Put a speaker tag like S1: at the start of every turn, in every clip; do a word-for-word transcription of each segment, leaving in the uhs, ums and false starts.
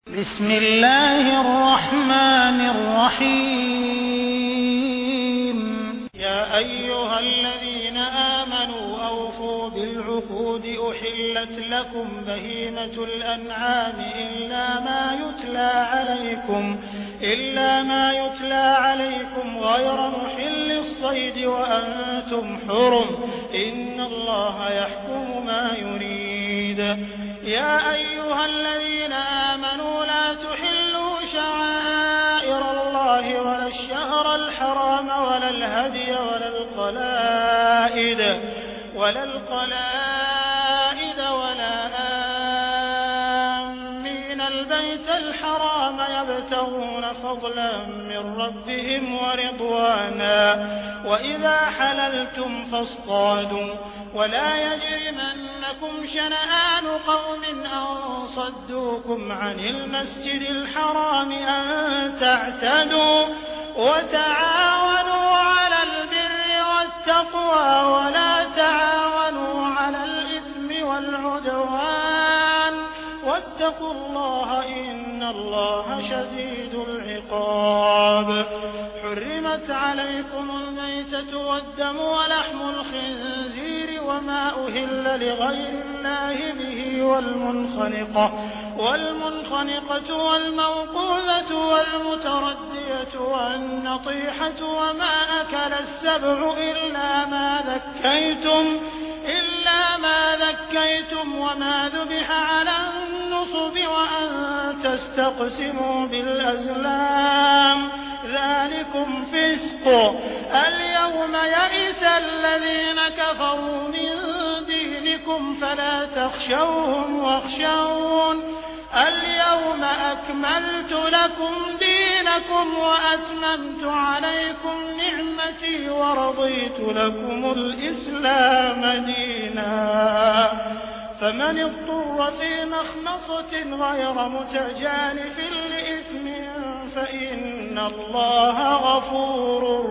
S1: بسم الله الرحمن الرحيم يا أيها الذين آمنوا أوفوا بالعقود أحلت لكم بهيمة الأنعام إلا ما يتلى عليكم إلا ما يتلى عليكم غير محل الصيد وأنتم حرم إن الله يحكم ما يريد يا أيها الذين آمنوا لا تحلوا شعائر الله ولا الشهر الحرام ولا الهدي ولا القلائد ولا القلائد ولا آمين البيت الحرام يبتغون فضلا من ربهم ورضوانا وإذا حللتم فاصطادوا ولا يجرمنكم شنآن قوم أن صدوكم عن المسجد الحرام أن تعتدوا وتعاونوا على البر والتقوى ولا تعاونوا على الإثم والعدوان واتقوا الله إن الله شديد العقاب حرمت عليكم الميتة والدم ولحم الخنزير وما أهل لغير الله به والمنخنقة والمنخنقة والموقوذة والمتردية والنطيحة وما أكل السبع إلا ما ذكيتم إلا ما ذكيتم وما ذبح على النصب وأن تستقسموا بالأزلام ذلكم فسق اليوم يئس الذين كفروا من دينكم فلا تخشوهم واخشون اليوم أكملت لكم دينكم وأتممت عليكم نعمتي ورضيت لكم الإسلام دينا فمن اضطر في مخمصة غير متجانف لإثم فإن الله غفور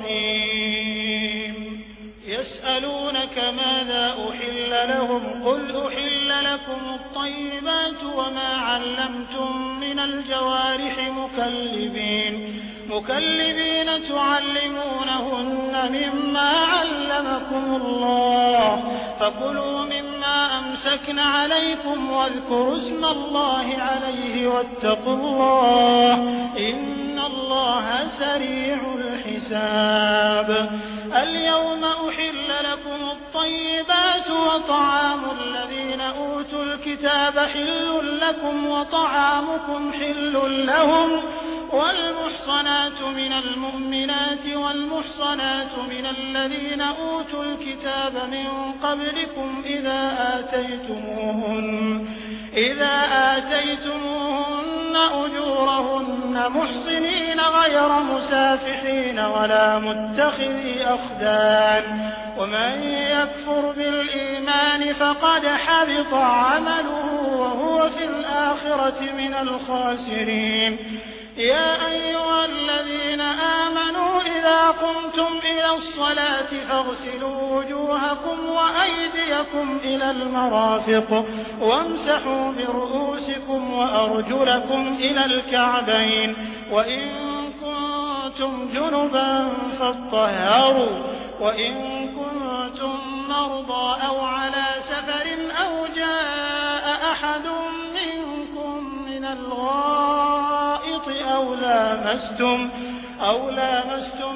S1: رحيم يسألونك ماذا أحل لهم قل أحل لكم الطيبات وما علمتم من الجوارح مكلبين مكلبين تعلمونهن مما علمكم الله فكلوا مما أمسكن عليكم واذكروا اسم الله عليه واتقوا الله إن الله سريع الحساب اليوم أحل لكم الطيبات وطعام الذين أوتوا الكتاب حل لكم وطعامكم حل لهم والمحصنات من المؤمنات والمحصنات من الذين أوتوا الكتاب من قبلكم إذا آتيتموهن إذا آتيتموهن أجورهن محصنين غير مسافحين ولا متخذي أخدان ومن يكفر بالإيمان فقد حبط عمله وهو في الآخرة من الخاسرين يا أيها الذين آمنوا إذا قمتم إلى الصلاة فاغسلوا وجوهكم وأيديكم إلى المرافق وامسحوا برؤوسكم وأرجلكم إلى الكعبين وإن كنتم جنبا فاطهروا وإن كنتم مرضى أو على سفر أو جاء أحد منكم من الغائط أو لامستم أو لامستم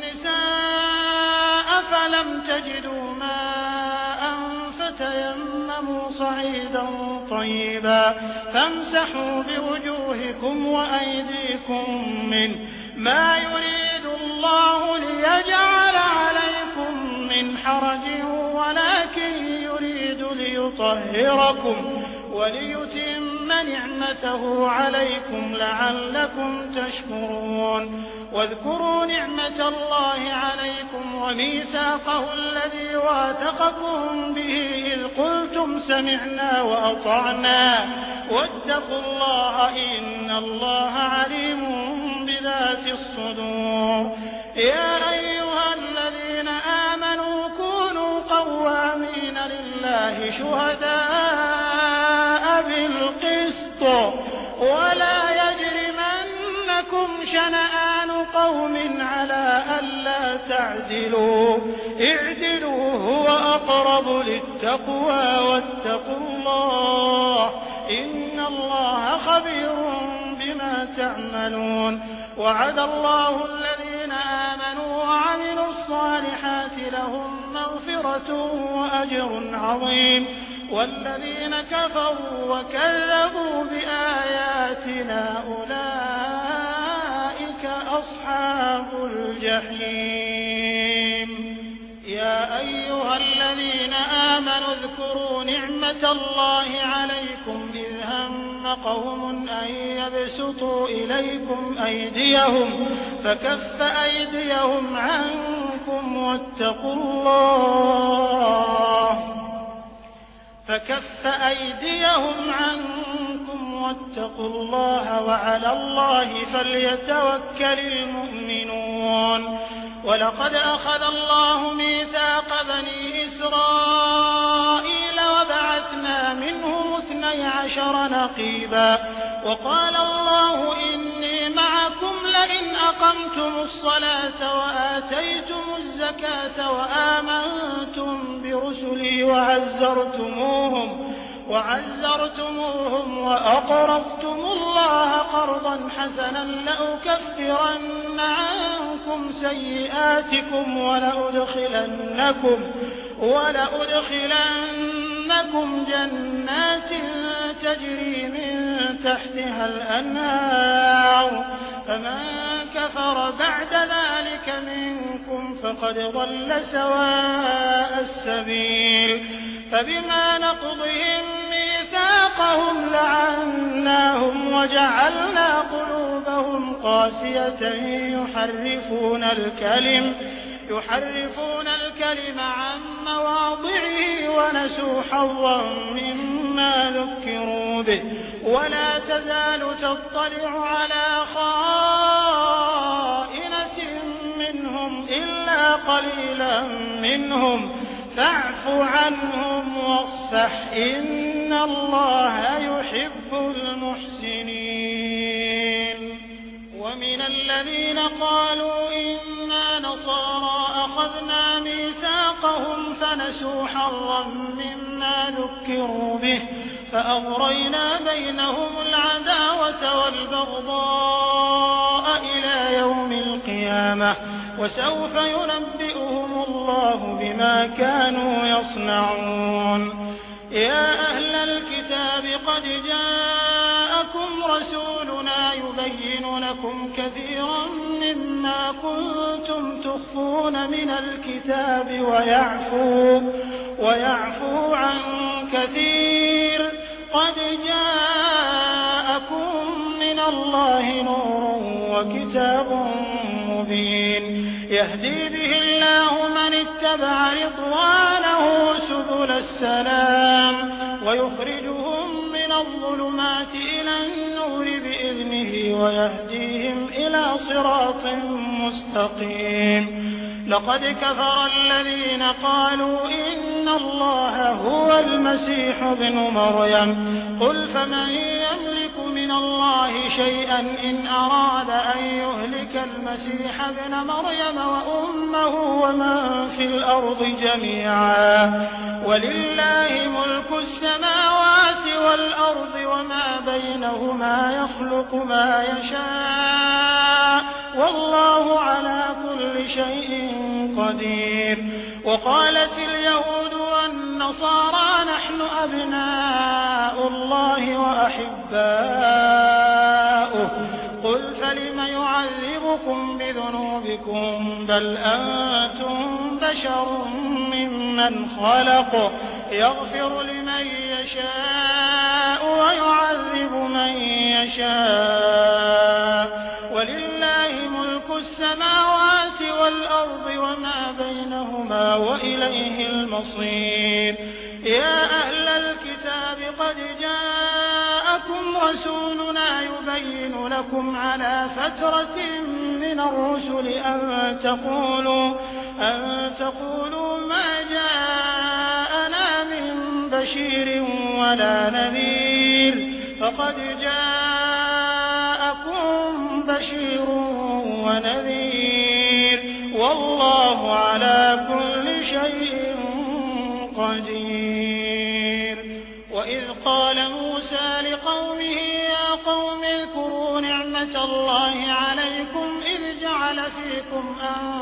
S1: النساء فلم تجدوا ماء فتيمموا صعيدا طيبا فامسحوا بوجوهكم وأيديكم منه ما يريد الله ليجعل عليكم من حرج ولكن يريد ليطهركم وليتم نعمته عليكم لعلكم تشكرون واذكروا نعمة الله عليكم وميثاقه الذي واثقكم به إذ قلتم سمعنا وأطعنا واتقوا الله إن الله عليم بذات الصدور يا أيها الذين آمنوا كونوا قوامين لله شهداء بالقسط شنآن قوم على ألا تعدلوا اعدلوا هو أقرب للتقوى واتقوا الله إن الله خبير بما تعملون وعد الله الذين آمنوا وعملوا الصالحات لهم مغفرة وأجر عظيم والذين كفروا وكذبوا بآياتنا أولئك أصحاب الجحيم يا أيها الذين آمنوا اذكروا نعمة الله عليكم إذ هم قوم أن يبسطوا إليكم أيديهم فكف أيديهم عنكم واتقوا الله فكف أيديهم عنكم واتقوا الله وعلى الله فليتوكل المؤمنون ولقد أخذ الله ميثاق بني إسرائيل وبعثنا منهم اثني عشر نقيبا وقال الله إني معكم لئن أقمتم الصلاة وآتيتم الزكاة وآمنتم برسلي وعزرتموهم وعزرتموهم وأقرضتم الله قرضا حسنا لأكفرن عنكم سيئاتكم ولأدخلنكم ولأدخلنكم جنات تجري من تحتها الأنهار فمن كفر بعد ذلك منكم فقد ضل سواء السبيل فبما نقضهم ميثاقهم لعناهم وجعلنا قلوبهم قاسية يحرفون الكلم يحرفون الكلم عن مواضعه ونسوا حظا مما ذكروا به ولا تزال تطلع على خائنة منهم إلا قليلا منهم فاعف عنهم واصفح إن الله يحب المحسنين ومن الذين قالوا إنا نصارى أخذنا ميثاقهم فنسوا حظا مما ذكروا به فأغرينا بينهم العداوة والبغضاء إلى يوم القيامة وسوف ينبئهم الله بما كانوا يصنعون يا أهل الكتاب قد جاءكم رسولنا يبين لكم كثيرا مما كنتم تخفون من الكتاب ويعفو, ويعفو عن كثير قد جاءكم من الله نور وكتاب مبين يهدي به الله من اتبع رضوانه سبل السلام ويخرجهم من الظلمات إلى النور بإذنه ويهديهم إلى صراط مستقيم لقد كفر الذين قالوا إن الله هو المسيح ابن مريم قل فمن يملك من الله شيئا إن أراد أن يهلك المسيح ابن مريم وأمه ومن في الأرض جميعا ولله ملك السماوات والأرض وما بينهما يخلق ما يشاء والله على كل شيء قدير وقالت اليهود والنصارى نحن أبناء الله وأحباؤه قل فلم يعذبكم بذنوبكم بل أنتم بشر ممن خلق يغفر لمن يشاء ويعذب من يشاء ولله ملك السماوات والأرض وما بينهما وإليه المصير يا أهل الكتاب قد جاءكم رسولنا يبين لكم على فترة من الرسل أن تقولوا, أن تقولوا ما جاءنا من بشير ولا نذير فقد جاءكم بشير ونذير والله على كل شيء قدير. وإذ قال موسى لقومه يا قوم اذكروا نعمة الله عليكم إذ جعل فيكم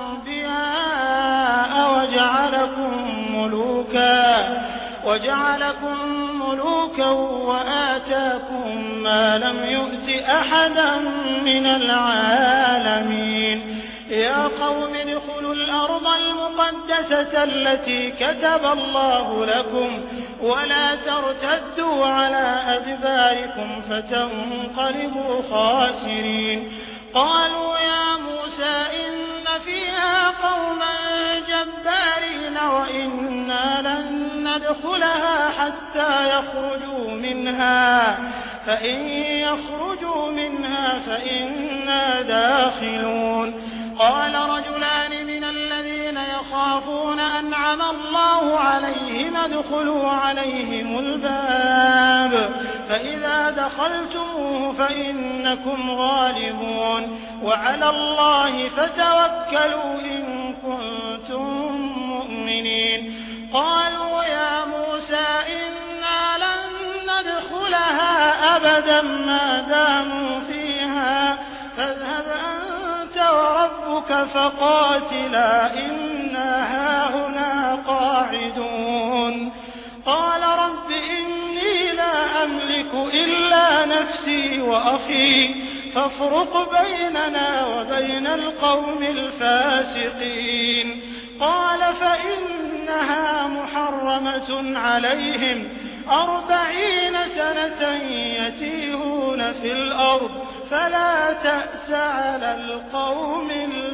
S1: أنبياء وجعلكم ملوكا وجعلكم ملوكا وآتاكم ما لم يؤت أحدا من العالمين. يا قوم ادخلوا الأرض المقدسة التي كتب الله لكم ولا ترتدوا على أدباركم فتنقلبوا خاسرين. قالوا يا موسى إن فيها قوما جبارين وإنا لن ندخلها حتى يخرجوا منها فإن يخرجوا منها فإنا داخلون. قال رجلان من الذين يخافون أنعم الله عليهم ادخلوا عليهم الباب فإذا دخلتموه فإنكم غالبون وعلى الله فتوكلوا إن كنتم مؤمنين. قالوا يا موسى إنا لن ندخلها أبدا ما داموا فيها فاذهب أنت وربك فقاتلا إنا هاهنا قاعدون. قال رب إني لا أملك إلا نفسي وأخي فافرق بيننا وبين القوم الفاسقين. قال فإنها محرمة عليهم أربعين سنة يتيهون في الأرض فلا تأس على القوم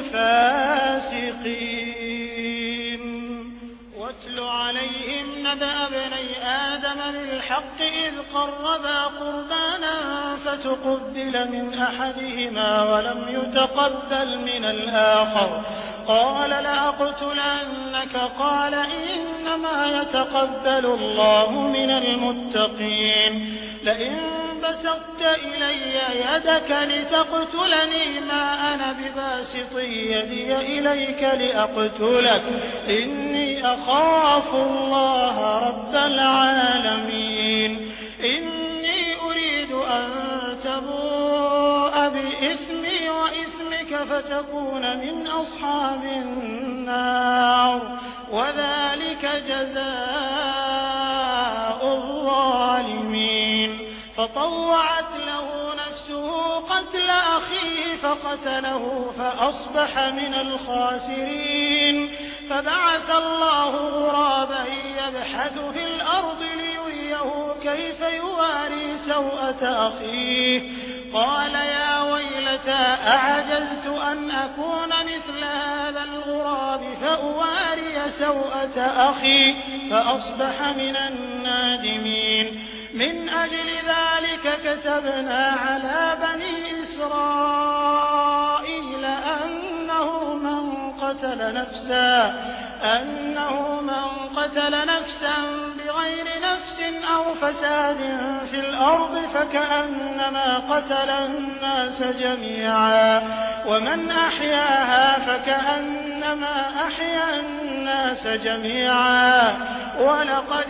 S1: الفاسقين. واتل عليهم نبأ ابني آدم بالحق إذ قربا قربانا فتقبل من أحدهما ولم يتقبل من الآخر قال لأقتلنك قال إنما يتقبل الله من المتقين. لئن بسطت إلي يدك لتقتلني ما أنا بباسط يدي إليك لأقتلك إني أخاف الله رب العالمين. إني أريد أن تبوء بإثمي وإثمك فتكون من أصحاب النار وذلك جزاء الظالمين. فطوعت له نفسه قتل أخيه فقتله فأصبح من الخاسرين. فبعث الله غرابا يبحث في الأرض ليريه كيف يواري سوءة أخيه قال يا ويلتى أعجزت أن أكون مثل هذا الغراب فأواري سوءة أخي فأصبح من النادمين. من أجل ذلك كتبنا على بني إسرائيل أنه من قتل نفسا أنه من قتل نفسا بغير نفس أو فساد في الأرض فكأنما قتل الناس جميعا ومن أحياها فكأنما أحيا الناس جميعا ولقد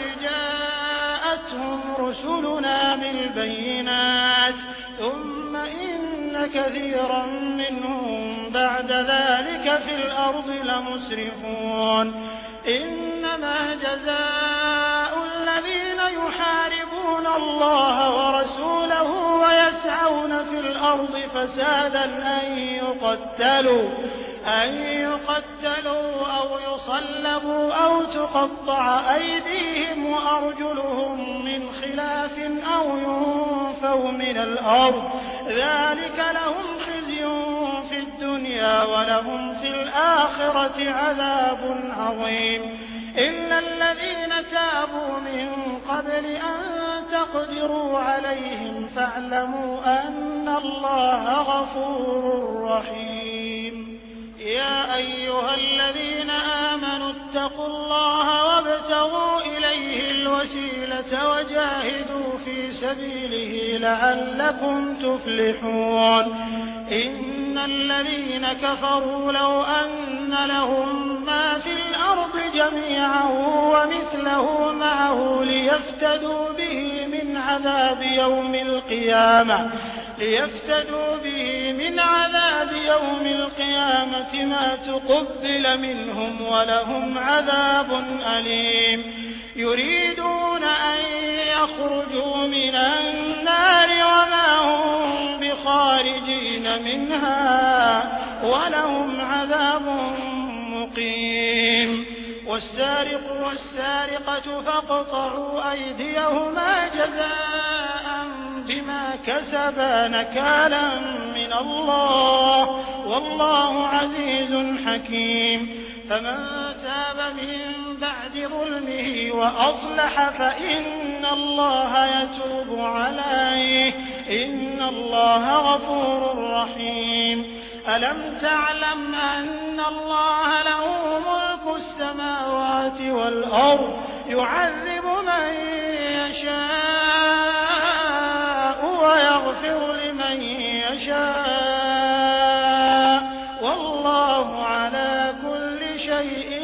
S1: جاءتهم رسلنا بالبينات ثم إن كثيرا منهم بعد ذلك في الأرض لمسرفون. إنما جزاء الذين يحاربون الله ورسوله ويسعون في الأرض فسادا أن يقتلوا أن يقتلوا أو يصلبوا أو تقطع أيديهم وأرجلهم من خلاف أو ينفوا من الأرض ذلك لهم خزي في الدنيا ولهم في الآخرة عذاب عظيم. إلا الذين تابوا من قبل أن تقدروا عليهم فاعلموا أن الله غفور رحيم. يا أيها الذين آمنوا اتقوا الله وابتغوا إليه الوسيلة وجاهدوا في سبيله لعلكم تفلحون. إن إن الذين كفروا لو أن لهم ما في الأرض جميعا ومثله معه ليفتدوا به من عذاب يوم القيامة ليفتدوا به من عذاب يوم القيامة ما تقبل منهم ولهم عذاب أليم يريدون أن يخرجوا من النار وما هم بخارجين منها ولهم عذاب مقيم والسارق والسارقة فاقطعوا أيديهما جزاء بما كسبا نكالا من الله والله عزيز حكيم فمن تاب من بعد ظلمه وأصلح فإن الله يتوب عليه إن الله غفور رحيم ألم تعلم أن الله له ملك السماوات والأرض يعذب من يشاء ويغفر لمن يشاء والله على كل شيء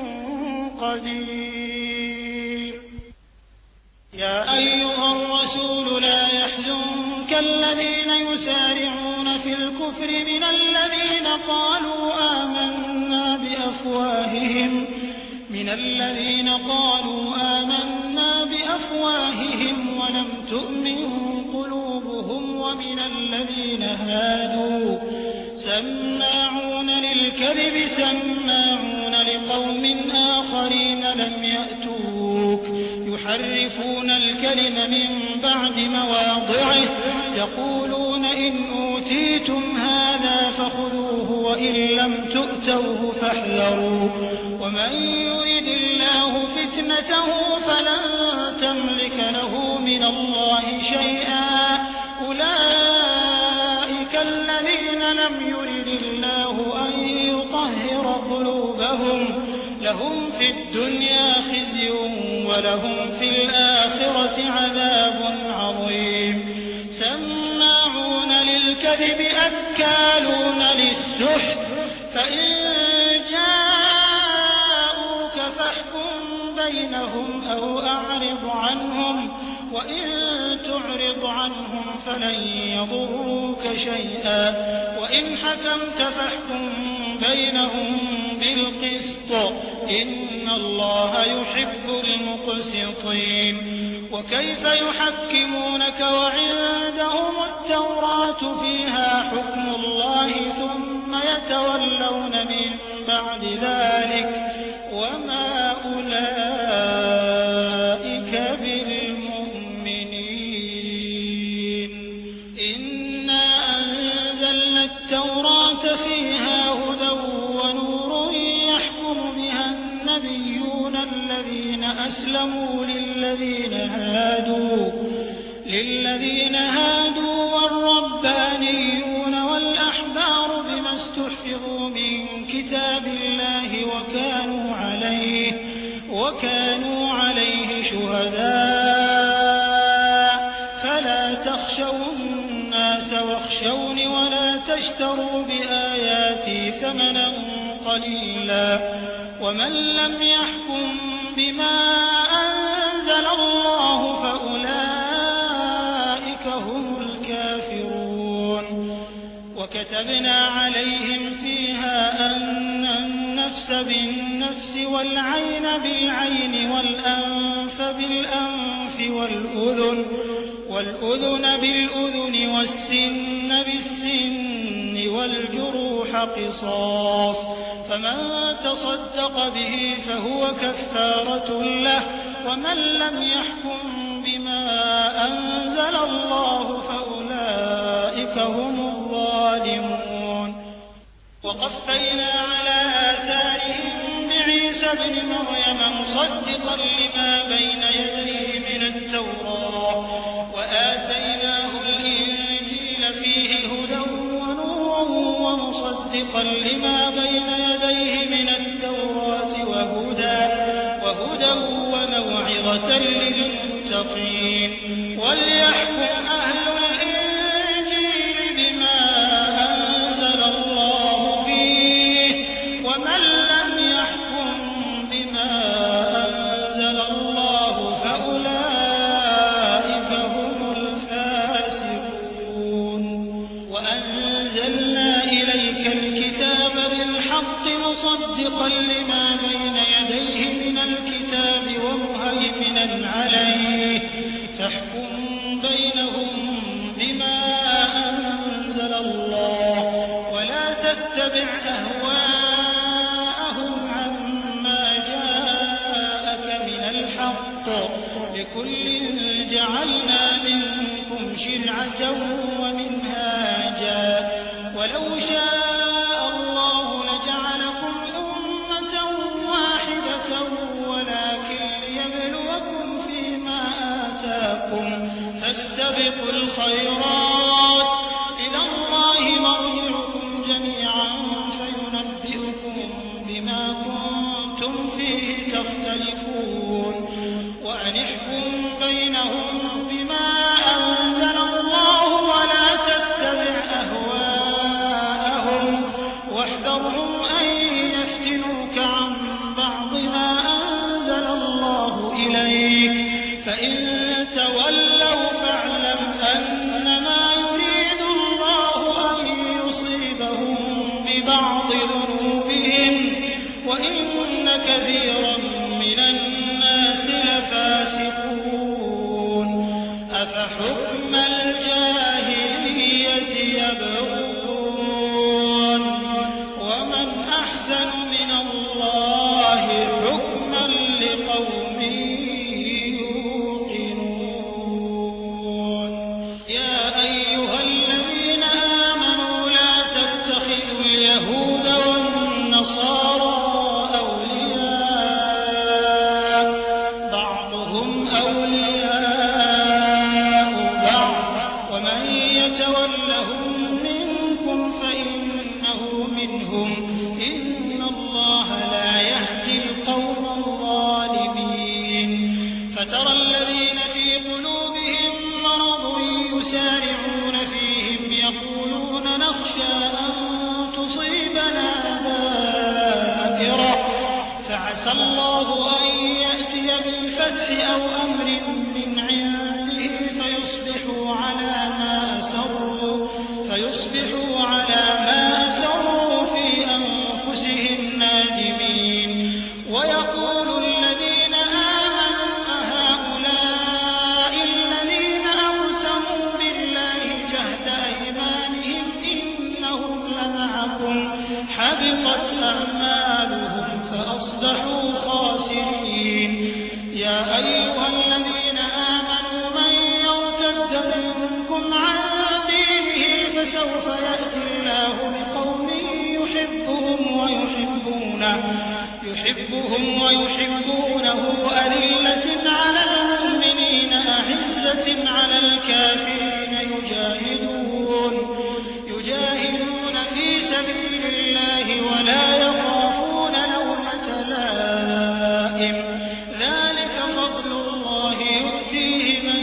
S1: قدير يا أيها الرسول لا يحزنك الذين يسارعون في الكفر من الذين قالوا آمنا بأفواههم من الذين قالوا آمنا بأفواههم ولم تؤمن قلوبهم ومن الذين هادوا سماعون للكذب سماعون لقوم آخرين لم يأتوك يحرفون الكلم من بعد مواضعه يقولون إن أوتيتم هذا فخذوه وإن لم تؤتوه فاحذروا ومن يرد الله فتنته فلن تملك له من الله شيئا أولئك الذين لم يرد الله أن يطهر قلوبهم لهم في الدنيا خزي ولهم في الآخرة عذاب عظيم سماعون للكذب أكالون للسحت فإن جاءوك فاحكم بينهم أو أعرض عنهم وإن تعرض عنهم فلن يضروك شيئا وإن حكمت فاحكم بينهم بالقسط إن الله يحب المقسطين وكيف يحكمونك وعندهم التوراة فيها حكم الله ثم يتولون من بعد ذلك وما أولئك بالمؤمنين إنا أنزلنا التوراة فيها هدى ونور يحكم بها النبيون الذين أسلموا للذين هادوا للذين هادوا والربانيون والأحبار بما استحفظوا من كتاب الله وكانوا عليه وكانوا عليه شهداء فلا تخشوا الناس واخشوني ولا تشتروا بآياتي ثمنا قليلا ومن لم يحكم بما أنزل الله فأولئك هم الكافرون وكتبنا عليهم فيها أن النفس بالنفس والعين بالعين والأنف بالأنف والأذن والأذن بالأذن والسن بالسن والجروح قصاص فمن تصدق به فهو كفارة له ومن لم يحكم بما أنزل الله فأولئك هم الظالمون وقفينا على آثارهم بعيسى ابن مريم مصدقا لما بين يديه من التوراة وآتيناه الإنجيل فيه هدى ونور ومصدقا لما بين يديه من التوراة وهدى وهدى وموعظة للمتقين وليحكم أهل الإنجيل بما أنزل بالحق مصدقا لما بين يديه من الكتاب ومهيمنا عليه فاحكم بينهم بما أنزل الله ولا تتبع أهواءهم عما جاءك من الحق لكل جعلنا منكم شرعة ومنهاجا ولو شاء الله لجعلكم أمة واحدة ولكن ليبلوكم فيما آتاكم فاستبقوا الخيرات إلى الله مرجعكم جميعا فينبئكم بما كنتم فيه تختلفون وأن احكم بينهم بما أنزل الله ولا تتبع أهواءهم واحذرهم أن يفتنوك عن بعض ما أنزل الله إليك فإن تولوا فاعلم أنما يريد الله أن يصيبهم ببعض ذنوبهم وإن كثيرا من الناس لفاسقون أفحكم الجاهلية يبغون ومن أحسن من الله حكما لقوم يوقنون يا أيها الذين آمنوا لا تتخذوا اليهود والنصارى أولياء بعضهم أولياء بعض ومن يتولهم منكم فإنه منهم إن الله لا يهدي القوم الظالمين فترى الذين في قلوبهم مرض يسارعون فيهم يقولون نخشى أن تصيبنا دائرة فعسى الله أن يأتي بالفتح أو أمر من عنده فيصبحوا على ما أسروا فيصبحوا على ما أسروا في أنفسهم نادمين ويقول الذين آمنوا أهؤلاء الذين أقسموا بالله جهد أيمانهم إنهم لمعكم حبطت أعمالهم فأصبحوا خاسرين يا أيها الذين آمنوا من يرتد منكم عن دينه فسوف يأتي الله بقوم يحبهم ويحبونه يحبهم ويحبونه أذلة على المؤمنين أعزة على الكافرين يجاهدون يجاهدون في سبيل الله ولا يخافون لومة لائم ذلك فضل الله يؤتيه من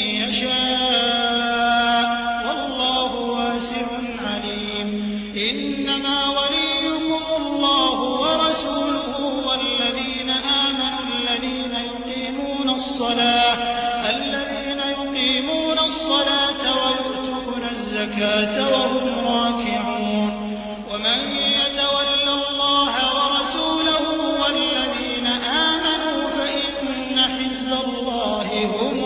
S1: يشاء والله واسع عليم إنما وليكم الله ورسوله والذين آمنوا الذين يقيمون الصلاة الذين يقيمون الصلاة ويؤتون الزكاة وهم راكعون ومن يتول الله ورسوله والذين آمنوا فإن حزب الله هم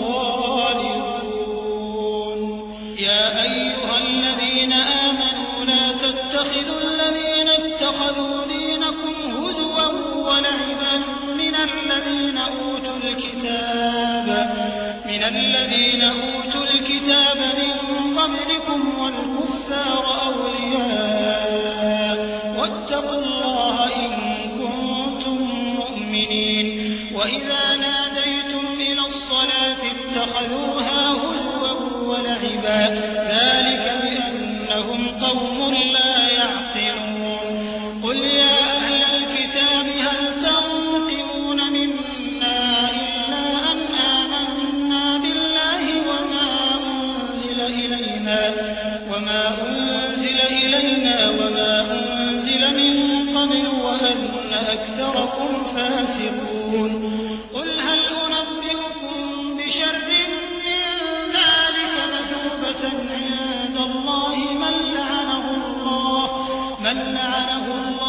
S1: الغالبون يا أيها الذين آمنوا لا تتخذوا الذين اتخذوا دينكم هزوا ولعبا من الذين أوتوا الكتاب من الذين أوتوا الكتاب من قبلكم والكفار أولياء واتقوا الله إن كنتم مؤمنين وإذا ناديتم إلى الصلاة اتخذوها هزوا ولعبا ذلك بأنهم قوم لا يعقلون قل يا أهل الكتاب هل تنقمون منا إلا أن آمنا بالله وما أنزل إلينا وما أنزل إلينا وما أنزل من قبل وأن أكثركم فاسقون قل هل أنبئكم بشر من ذلك مثوبة عند الله من لعنه الله من لعنه الله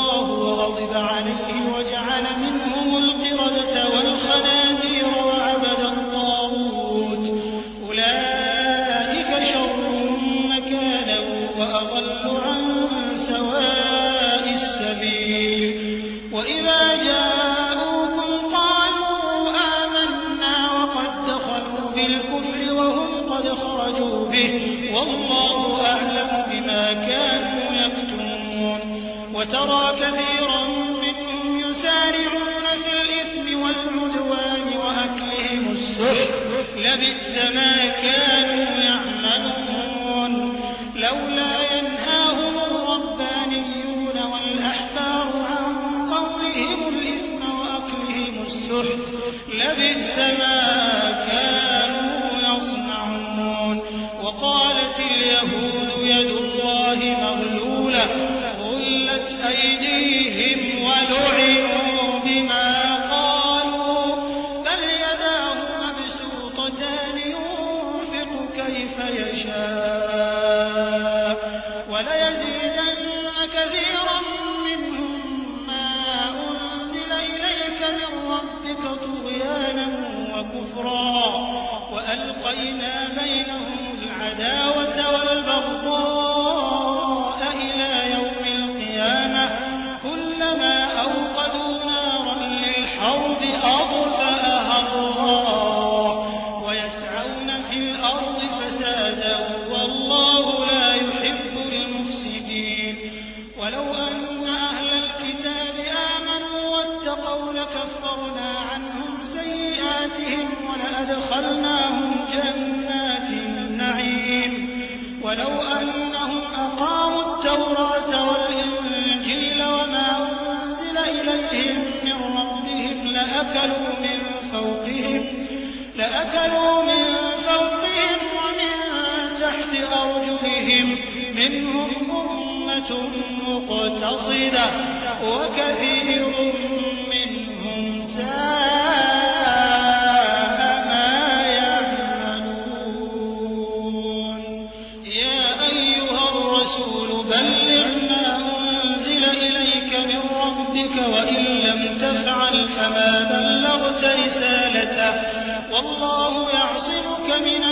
S1: وأضل عن سواء السبيل وإذا جاءوكم قالوا آمنا وقد دخلوا بالكفر وهم قد خرجوا به والله أعلم بما كانوا يكتمون وترى كثيرا منهم يسارعون في الإثم والعدوان وأكلهم السحت لبئس ما كانوا يعملون لولا ينهاهم الربانيون والأحبار عن قولهم الإثم وأكلهم السحت لبئس ما كانوا يصنعون وقالت اليهود يد الله مغلولة غلت أيديهم ولعنوا بما قالوا بل يداه مبسوطتان ينفق كيف يشاء وليزيدن كثيرا منهم ما أنزل إليك من ربك طغيانا وكفرا وألقينا بينهم العداوة والبغضاء إلى يوم القيامة كلما أوقدوا نارا للحرب أطفأها الله ويسعون في الأرض فسادا والله لا يحب المفسدين ولو أن أهل الكتاب آمنوا واتقوا لكفرنا عنهم سيئاتهم ولأدخلناهم جنات النعيم ولو أنهم أقاموا التوراة والإنجيل وما أنزل إليهم من ربهم لأكلوا من فوقهم لأكلوا من فوقهم ومن تحت أرجلهم منهم أمة مقتصدة وكثير منهم ساء ما يعملون يا أيها الرسول بلغ ما أنزل إليك من ربك وإن لم تفعل فما بلغت رسالته والله يعصمك من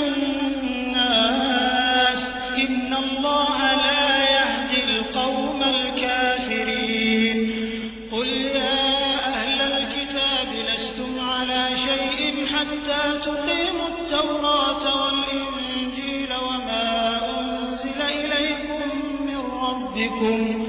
S1: الناس إن الله لا يهدي القوم الكافرين قل يا أهل الكتاب لستم على شيء حتى تقيموا التوراة والإنجيل وما أنزل إليكم من ربكم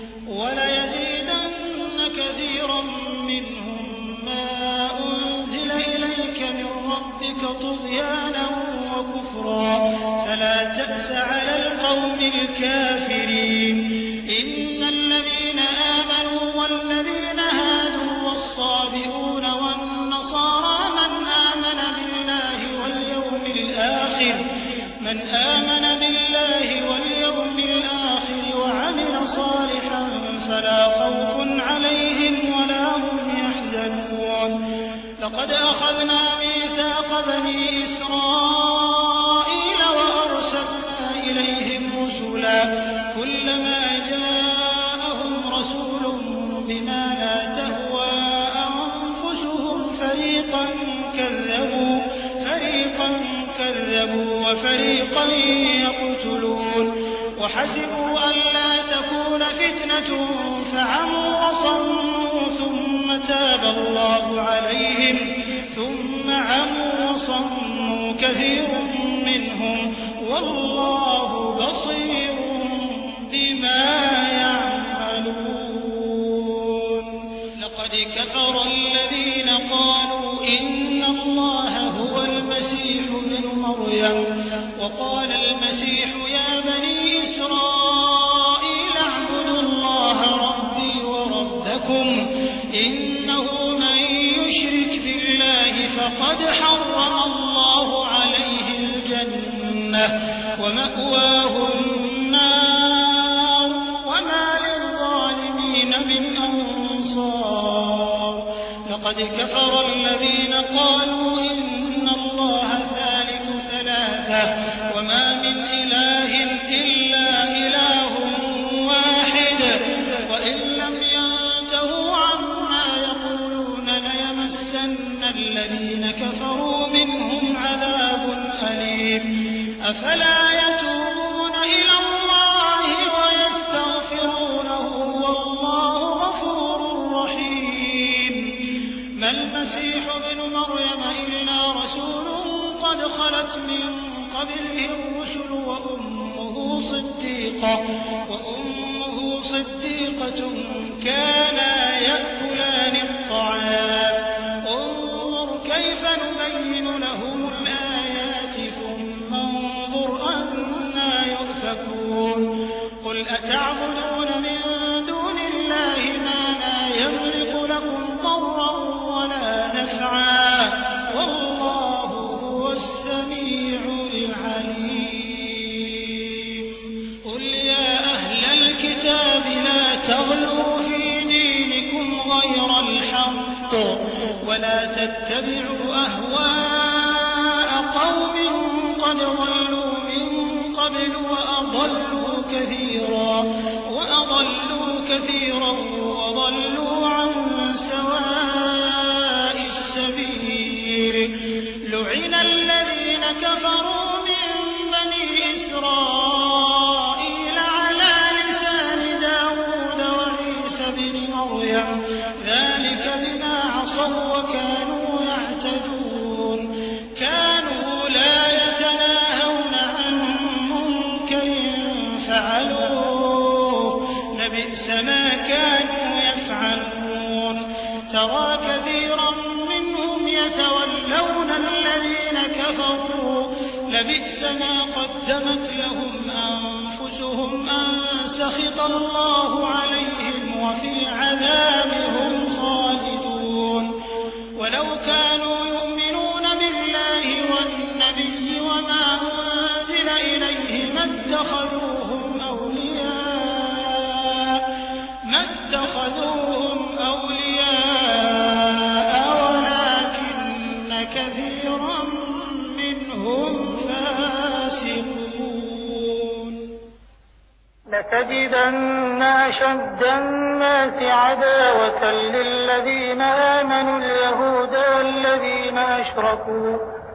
S1: وليزيدن كثيرا منهم ما أنزل إليك من ربك طغيانا وكفرا فلا تأس على القوم الكافرين إن الذين آمنوا والذين هادوا والصابئون والنصارى من آمن بالله واليوم الآخر من آمن بالله واليوم الآخر وعمل صالحا فلا خوف عليهم ولا هم يحزنون لقد أخذنا ميثاق بني إسرائيل وأرسلنا إليهم رسلا كلما جاءهم رسول بما لا تهوى أنفسهم فريقا كذبوا فريقا كذبوا وفريقا يقتلون وحسبوا ألا تكون فتنة فعموا وصموا ثم تاب الله عليهم ثم عموا وصموا كثير منهم والله بصير بما يعملون لقد كفر الذين قالوا إن الله هو المسيح ابن مريم وقال المسيح يا بني إسرائيل اعبدوا الله ربي وربكم إنه من يشرك بالله فقد حرم الله عليه الجنة ومأواه صديقة وأمه صديقة كانا يأكلان الطعام انظر كيف نبين لهم الآيات ثم انظر أنا يؤفكون قل أتعبدون من دون الله ما لا يملك لكم ضرا ولا نفعا والله هو السميع العليم قل يا أهل الكتاب لا تغلوا في دينكم غير الحق ولا تتبعوا أهواء قوم قد ضلوا من قبل وأضلوا كثيرا وأضلوا كثيرا وضلوا عن سواء السبيل لعن الذين كفروا من بني إسرائيل على لسان داود وعيسى بن مريم ذلك بما عصوا وكانوا يعتدون كانوا لا يتناهون عن منكر فعلوه لبئس ما كانوا يفعلون ترى كثيرا منهم يتولون الذين كفروا لبئس ما قدمت لهم أنفسهم أن سخط الله عليهم وفي العذاب هم خالدون ولو كانوا يؤمنون بالله والنبي وما أنزل إليه ما اتخذوهم أولياء ما اتخذوهم أولياء ولكن كثيرا منهم فاسقون
S2: لتجدن أشد الناس عداوة للذين آمنوا اليهود والذين أشركوا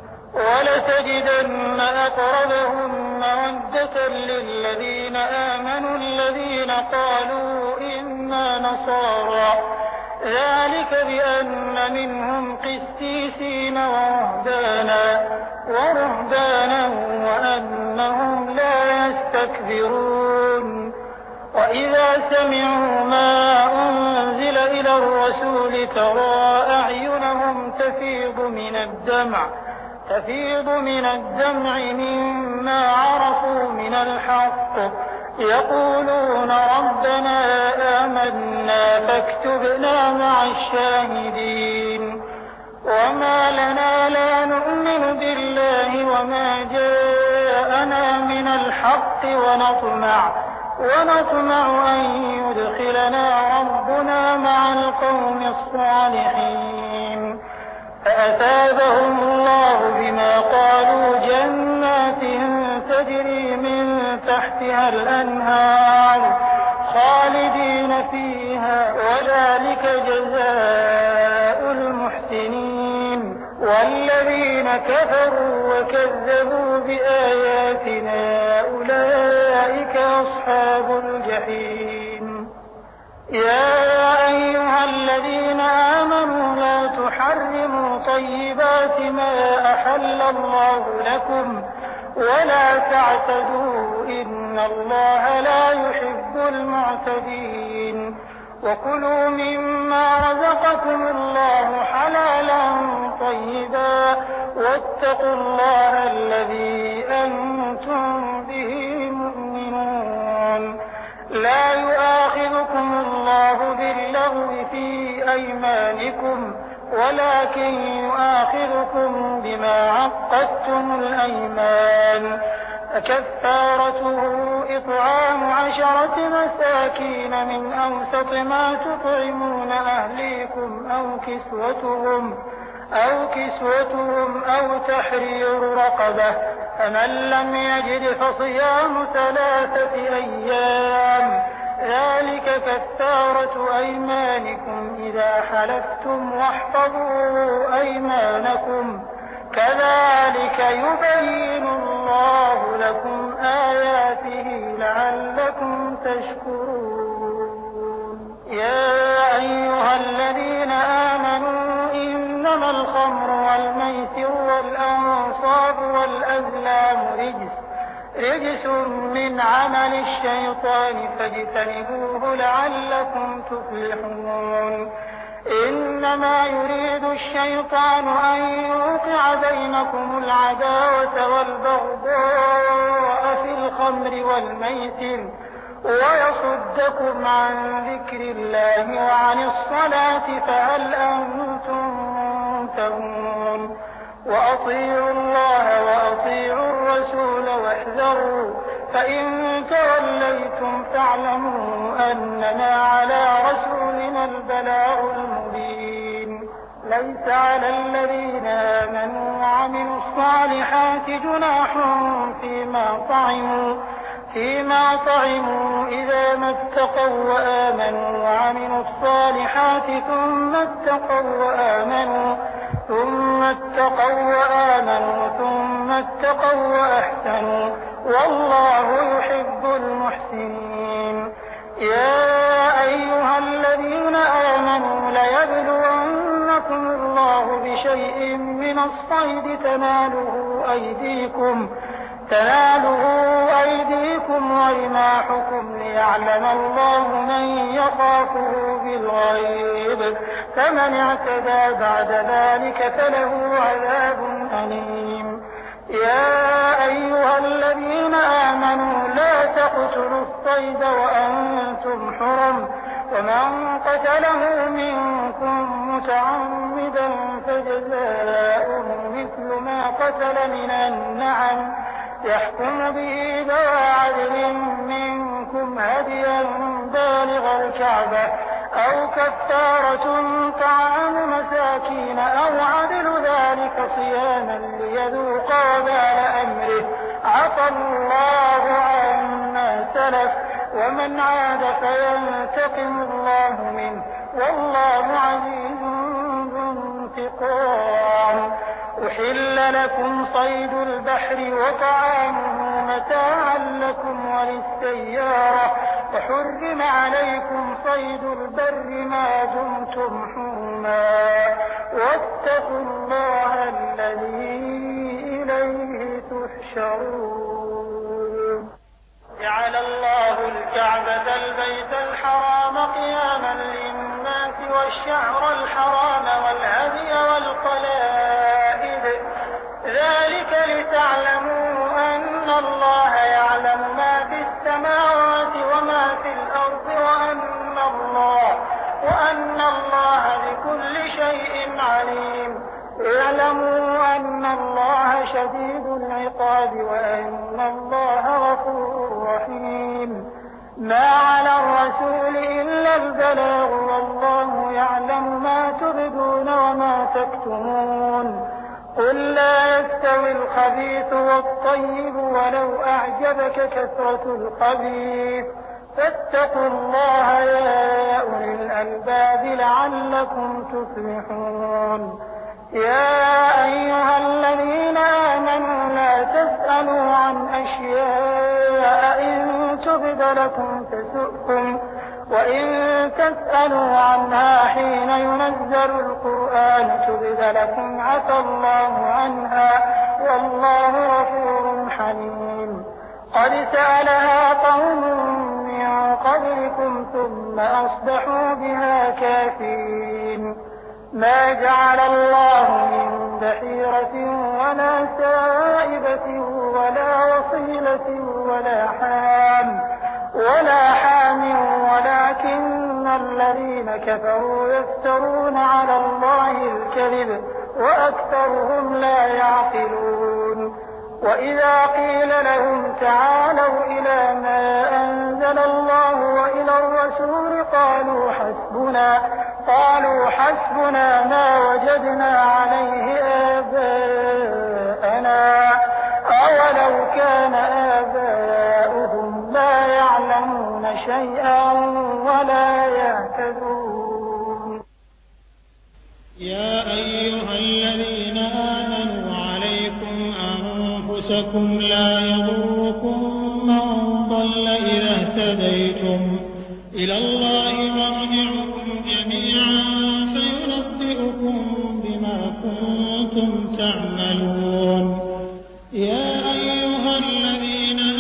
S2: ولتجدن أقربهم مودة للذين آمنوا الذين قالوا إنا نصارى ذلك بأن منهم قسيسين ورهبانا ورهبانا وأنهم لا يستكبرون وإذا سمعوا ما أنزل إلى الرسول ترى أعينهم تفيض من الدمع تفيض من الدمع مما عرفوا من الحق يقولون ربنا آمنا فاكتبنا مع الشاهدين وما لنا لا نؤمن بالله وما جاءنا من الحق ونطمع ونطمع أن يدخلنا ربنا مع القوم الصالحين فأثابهم الله بما قالوا جنات تجري من تحتها الأنهار خالدين فيها وذلك جزاء المحسنين والذين كفروا وكذبوا بآياتنا أولئك أصحاب الجحيم يا أيها الذين آمنوا لا تحرموا طيبات ما أحل الله لكم ولا تعتدوا إن الله لا يحب المعتدين وكلوا مما رزقكم الله حلالا طيبا واتقوا الله الذي أنتم به مؤمنون لا يؤاخذكم الله باللغو في أيمانكم ولكن يؤاخذكم بما عقدتم الأيمان فكفارته إطعام عشرة مساكين من أوسط ما تطعمون أهليكم أو كسوتهم أو كسوتهم أو تحرير رقبة فمن لم يجد فصيام ثلاثة أيام ذلك كفارة أيمانكم إذا حلفتم واحفظوا أيمانكم كذلك يبين الله لكم آياته لعلكم تشكرون يا أيها الذين آمنوا إنما الخمر والميسر والأنصاب والأزلام رجس رجس من عمل الشيطان فاجتنبوه لعلكم تفلحون إنما يريد الشيطان أن يوقع بينكم العداوة والبغضاء في الخمر والميسر ويصدكم عن ذكر الله وعن الصلاة فهل أنتم منتهون وأطيعوا الله وأطيعوا الرسول واحذروا فإن توليتم فاعلموا أنما على رسولنا البلاغ المبين ليس على الذين آمنوا وعملوا الصالحات جناح فيما طعموا فيما طعموا إذا ما اتقوا وآمنوا وعملوا الصالحات ثم اتقوا وآمنوا ثم اتقوا وآمنوا ثم اتقوا وأحسنوا والله يحب المحسنين يا أيها الذين آمنوا ليبلونكم الله بشيء من الصيد تناله أيديكم تناله أيديكم ورماحكم ليعلم الله من يخافه بالغيب فمن اعتدى بعد ذلك فله عذاب أليم يا أيها الذين آمنوا لا تقتلوا الصيد وأنتم حرم ومن قتله منكم متعمدا فجزاؤه مثل ما قتل من النعم يحكم به ذوى عدل منكم هديا بالغ الكعبة أو كفارة طعام مساكين أو عدل ذلك صياما ليذوق وبال أمره عفى الله عما سلف ومن عاد فينتقم الله منه والله عزيز ذو انتقام أحل لكم صيد البحر وطعامه متاعا لكم وللسيارة وحرم عليكم صيد البر ما دمتم حرما واتقوا الله الذي إليه تحشرون جعل الله الكعبة البيت الحرام قياما للناس والشعر الحرام والهدي والقلائد ذلك لتعلموا أن الله يعلم ما في السماوات وما في الأرض وأن الله وأن الله بكل شيء عليم اعلموا أن الله شديد العقاب وأن الله غفور رحيم ما على الرسول إلا البلاغ والله يعلم ما تبدون وما تكتمون قل لا يستوي الخبيث والطيب ولو أعجبك كثرة الخبيث فاتقوا الله يا أولي الألباب لعلكم تفلحون يا أيها الذين آمنوا لا تسألوا عن أشياء إن تبد لكم تسؤكم وإن تسألوا عنها حين ينزل القرآن تبد لكم عفى الله عنها والله غفور حليم قد سألها قوم من قبلكم ثم أصبحوا بها كافرين ما جعل الله من بحيرة ولا سائبة ولا وصيلة ولا حام ولا حام ولكن الذين كفروا يفترون على الله الكذب وأكثرهم لا يعقلون وإذا قيل لهم تعالوا إلى ما أنزل الله وإلى الرسول قالوا حسبنا قالوا حسبنا ما وجدنا عليه آباءنا أولو كان آباؤهم لا يعلمون شيئا ولا يهتدون
S1: يا أيها الذين آمنوا عليكم أنفسكم لا يضركم من ضل إذا اهتديتم إلى الله مرجعكم جميعا فينبئكم بما كنتم تعملون يا أيها الذين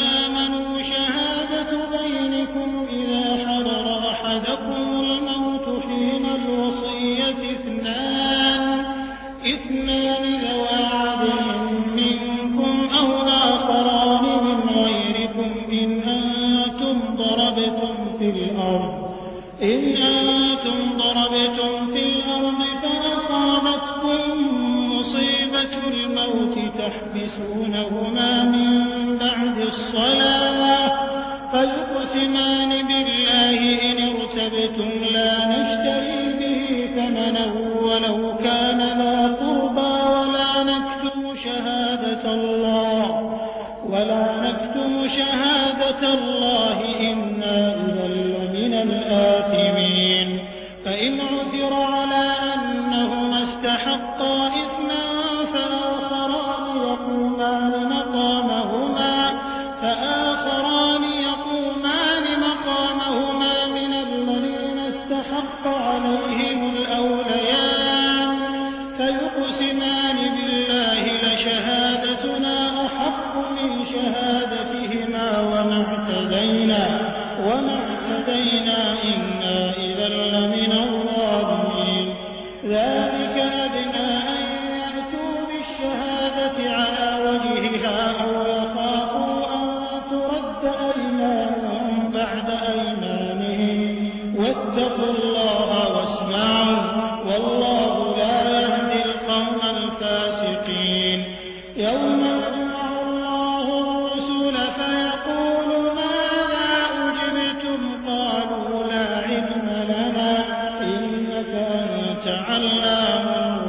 S1: في الأرض إن أنتم ضربتم في الأرض فأصابتكم مصيبة الموت تحبسونهما من بعد الصلاة فيقسمان بالله إن ارتبتم لا نشتري به ثمنا ولو كان ذا قربى ولا نكتم شهادة الله ولا نكتم شهادة الله إنا إذا لمن الآثمين فإن عثر على أنهما استحقا إثما فآخران يقومان مقامهما فآخران يقومان مقامهما من الذين استحق عليهم الأوليان فيقسمان بالله لشهادتنا أحق من شهادتهما وما اعتدينا وما اعتدينا إنا إذا لمن الظالمين ذلك أدنى أن يأتوا بالشهادة على وجهها أو يخافوا أن ترد أيمان بعد أيمانهم واتقوا الله واسمعوا والله لا يهدي القوم الفاسقين يوم يجمع الله الرسل فيقول ماذا أجبتم قالوا لا علم لنا إنك أنت علام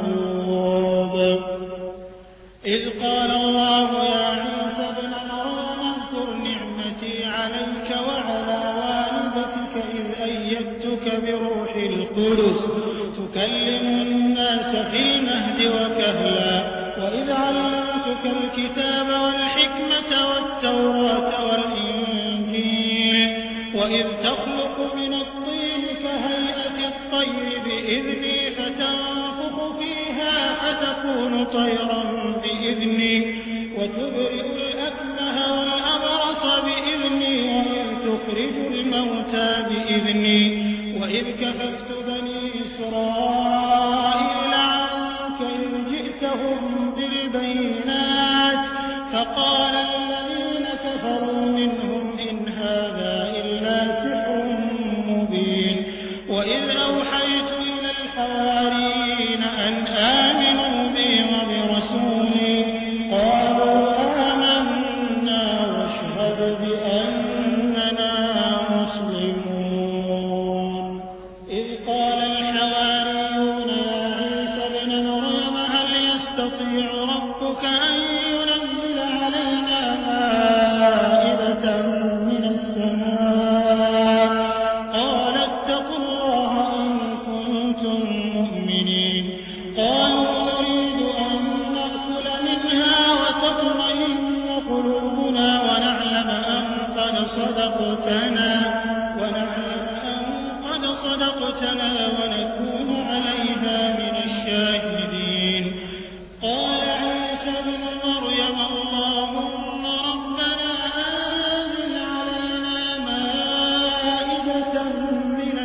S1: الغيوب إذ قال الله يا عيسى ابن مريم اذكر نعمتي عليك وعلى والدتك إذ أيدتك بروح القدس تكلم الناس في المهد وكهلا وإذ علمتك الكتاب والحكمة والتوراة والإنجيل وإذ تخلق من الطين كهيئة الطير بإذني فتنفخ فيها فتكون طيرا بإذني وتبرئ الأكمه والأبرص بإذني وإذ تخرج الموتى بإذني وإذ كففت بني إسرائيل عنك إذ جئتهم بالبينات فقال الذين كفروا منهم إن هذا إلا سحر مبين وإذ أوحيت إلى الحواريين أن آمنوا بي وبرسولي قالوا آمنا واشهد بأننا مسلمون إذ قال الحواريون يا عيسى ابن مريم هل يستطيع ربك أن ينزل علينا مائدة من السماء قال اتقوا الله إن كنتم مؤمنين قالوا نريد أن نأكل منها وتطمئن قلوبنا ونعلم أن قد صدقتنا ونعلم أن قد صدقتنا ونكون عليها من الشاهدين قال عيسى ابن مريم اللهم ربنا أنزل علينا مائدة من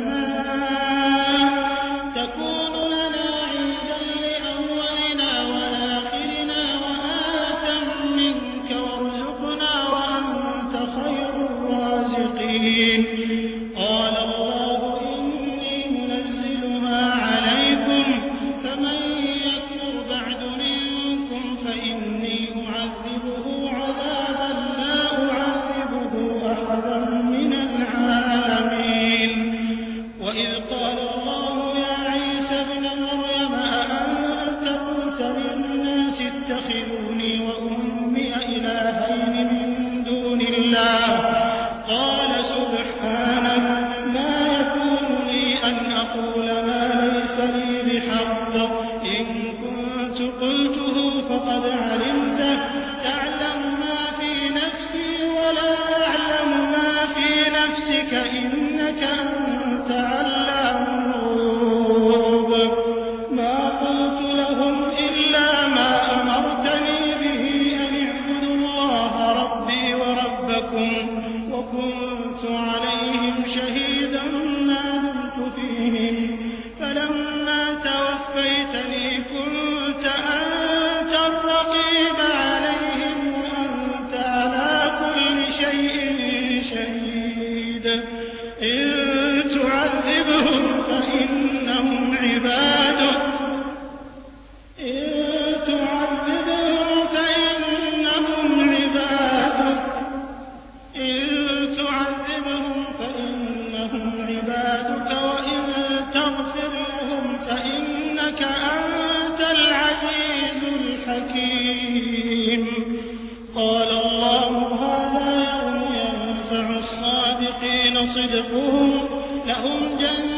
S1: السماء تكون لنا عيدا لأولنا وآخرنا وآية منك وارزقنا وأنت خير الرازقين قال الله إني منزلها عليكم فمن يكفر بعد منكم فإني أعذبه عذابا لا أعذبه أحدا من العالمين وإذ قال الله يا عيسى ابن مريم أأنت قلت للناس اتخذوني وأمي إلهين من دون الله قال سبحانك ما يكون لي أن أقول ما ليس لي بحق إن كنت قلته فقد علمته تعلم ما في نفسي ولا أعلم ما في نفسك إنك أنت علام الغيوب ما قلت لهم إلا ما أمرتني به أن اعبدوا الله ربي وربكم وكنت عليهم شهيدا ما دمت فيهم فلما توفيتني كنت أنت الرقيب عليهم وأنت على كل شيء شهيد إن تعذبهم فإنهم عبادك إن تعذبهم فإنهم عبادك إن تعذبهم فإنهم عبادك وإن تغفر لهم فإنك أنت العزيز الحكيم. قال الله هذا يوم ينفع الصادقين صدقهم لهم جنات